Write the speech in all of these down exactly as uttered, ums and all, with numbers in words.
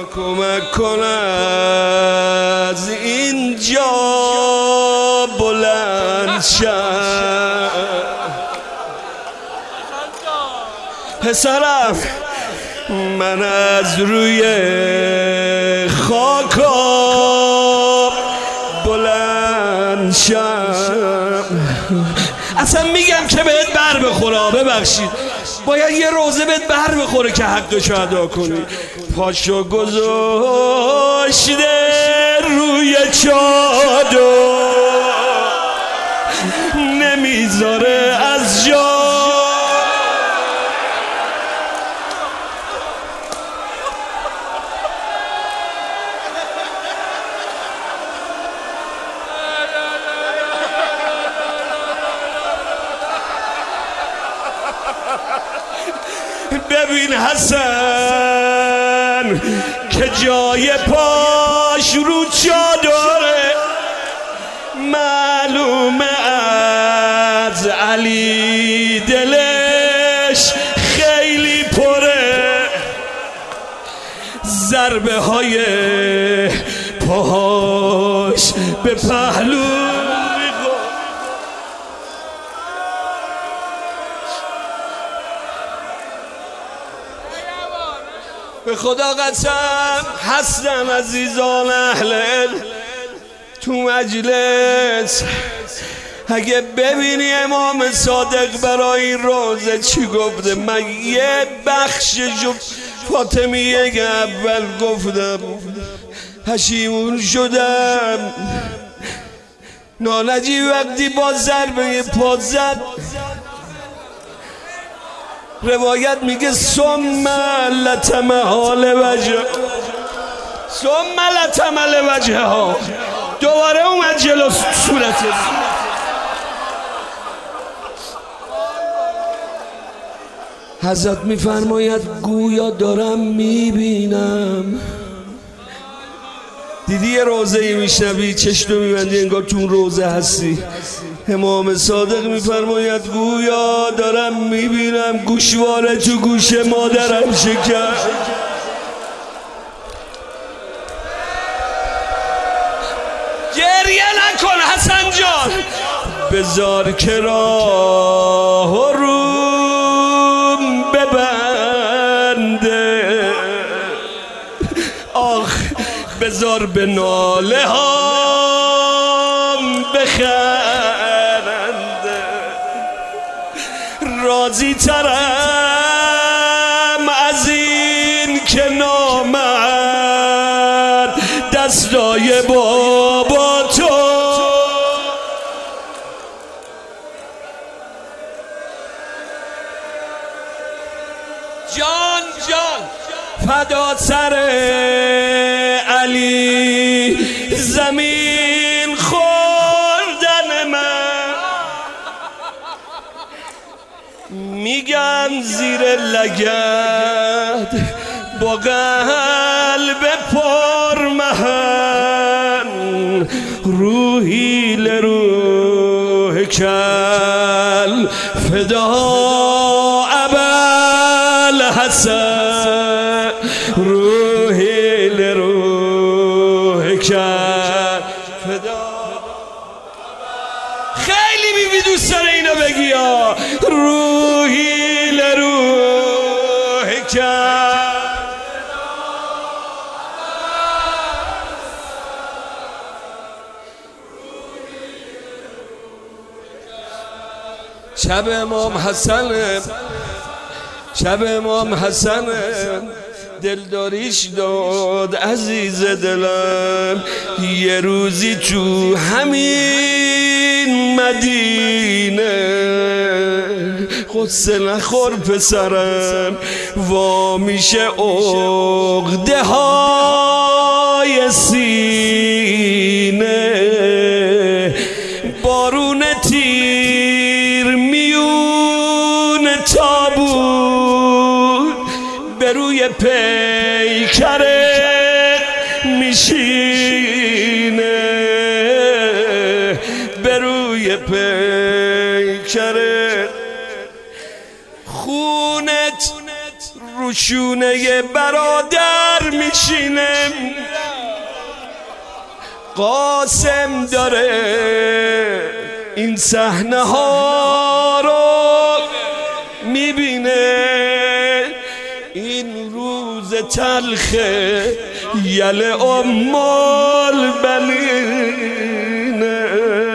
کمک کن از اینجا بلند شم. پسرم من از روی خاکا بلند شم. اصلا میگم که بهت بر بخوره، ببخشید باید یه روزه بهت بر بخوره که حقشو ادا کنی. پاشو گذاشته روی چادر نمیذاره از جا. ببین حسن که جای پاش رو چادره، معلومه از علی دلش خیلی پره. ضربه های پاهاش به پهلو به خدا قسم هستم عزیزان اهل تو مجلس. اگه ببینی امام صادق برای این روزه چی گفته، من یه بخش جو فاطمیه که اول گفتم پشیمون شدم. نالجی وقتی با ضربه پا زد، روایت میگه ثم لطم حال وجه ثم لطم وجه ها، دوباره اومد جلو صورت. حضرت میفرماید گویا دارم میبینم. دیدی یه روزه ای میشنوی چشتو میبندی انگار تو اون روزه هستی. امام صادق میفرماید گویا دارم میبینم گوشواره تو گوش مادرم شکر. گریه نکن حسن جان، بذار که راه و روم ببنده. آخ بذار به ناله هام بخرنده. راضی ترم از این که نامرد دستای بابا تو. جان جان فدا سر علی زمین خوردن من. میگن زیر لگد با قلب پرمهن، روحی لروح کل فدا ابل حسن، روحی لروح کل فدا. خیلی بیبی دوست داره اینو بگی ها، روحی لروح کل. شب امام حسن، شب امام حسن دلداریش داد عزیز دلم. یه روزی تو همین مدینه قصه نخور پسرم، وا میشه عقده های سینه. بارون تیر میون تابوت به روی پیکره میشینه، به روی پیکره. خونت روشونه برادر میشینم قاسم داره این صحنه ها رو میبینه این روز تلخ یل ام البنینه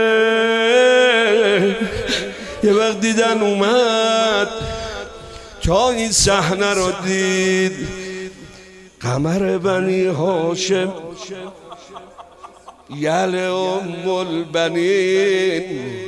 یه وقت دیدن اومد تا این صحنه رو دید قمر بنی هاشم یل ام البنین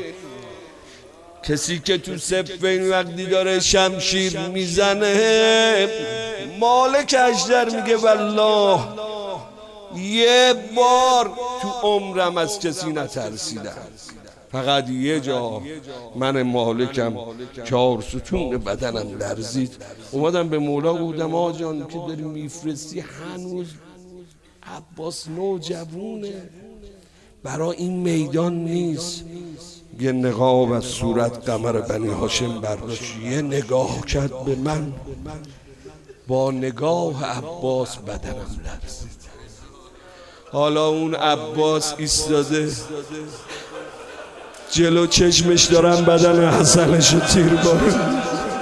کسی که تو صفین وقتی داره شمشیر میزنه مالک اژدر میگه والله یه بار تو عمرم از کسی نترسیدم فقط یه جا من مالکم چهار ستون بدنم لرزید اومدم به مولا گفتم آقا جان که داری میفرستی هنوز عباس نوجوونه برای این میدان نیست یه نقاب از صورت قمر بنی هاشم برداشت یه نگاه کرد به من با نگاه عباس بدنم لرزید حالا اون عباس ایستاده جلو چشمش دارم بدن حسنشو تیر بارون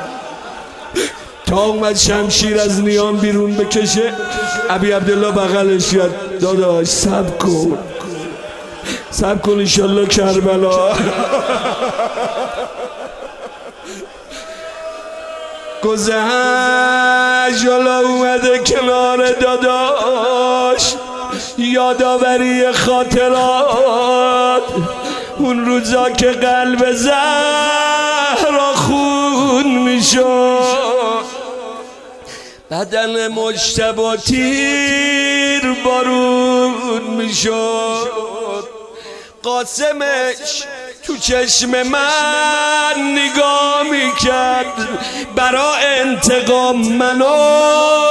تا اومد شمشیر از نیام بیرون بکشه ابی عبدالله بغلش کرد داداش صبر کن صبر کن انشالله کربلا گذشت جلو اومده کنار داداش یادآوری خاطرات اون روزا که قلب زهرا خون میشد بدن مجتبی تیر بارون میشد قاسمش تو چشم من نگاه میکرد برا انتقام منو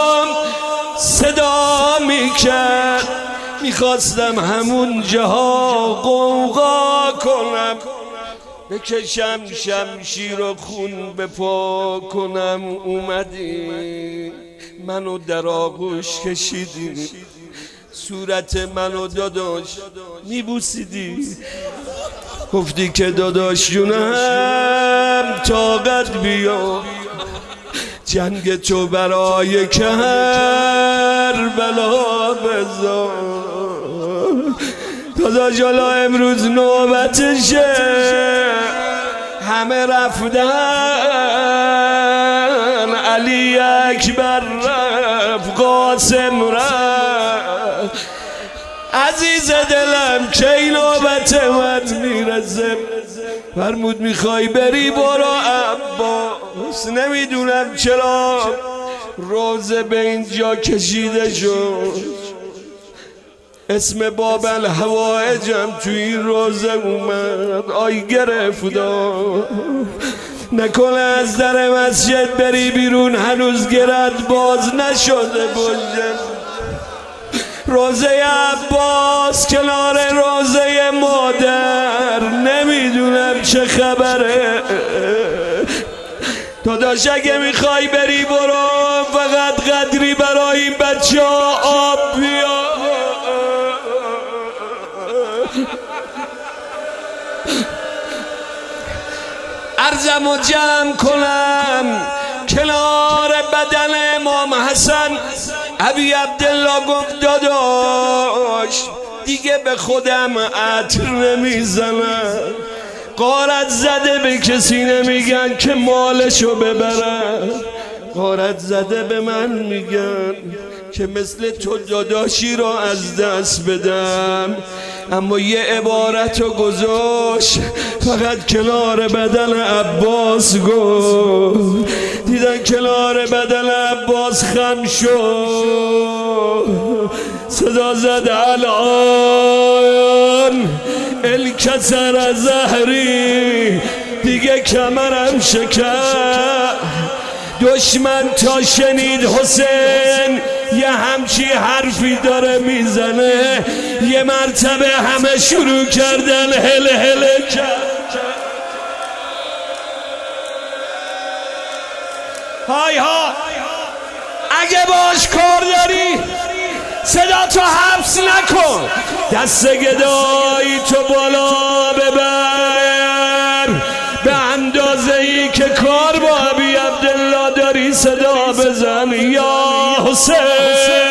صدا میکرد میخواستم همون جاها قوقا کنم بکشم شمشیر و خون بپا کنم اومدی منو در آغوش کشیدی صورت منو داداش میبوسیدی گفتی که داداش جونم طاقت بیا جنگ تو برای کربلا بذار داداش حالا امروز نوبتشه همه رفتن علی اکبر رفت قاسم رفت عزیز دلم کی نوبت من میرسه فرمود میخوای بری برو عباس نمیدونم چرا روزه به اینجا کشیده شد اسم باب الحوائجم تو این روزه اومد آی گرفتا نکنه از در مسجد بری بیرون هنوز گرد باز نشده باشه روزه عباس کنار روزه مادر نمیدونم چه خبره داداش اگه میخوای بری برو فقط قدری برای این بچه ها آب بیا عرضم و جمع کنم کنار بدن امام حسن ابی عبدالله گفت داداش دیگه به خودم عطر نمیزنم غارت زده به کسی نمیگن که مالشو ببرن غارت زده به من میگن که مثل تو داداشی رو از دست بدم اما یه عبارت رو گذاشت فقط کنار بدن عباس گفت دیدن کنار بدن عباس خم شد صدا زد الان الکسر زهری دیگه کمرم شکر دشمن تا شنید حسین یه همچی حرفی داره میزنه یه مرتبه همه شروع کردن هل هل کرد های ها اگه باش کار داری سراتو حبس نکن، دست گدایی تو بالا ببر، به اندازه ای که کار با ابی عبدالله داری صدا بزن یا حسین.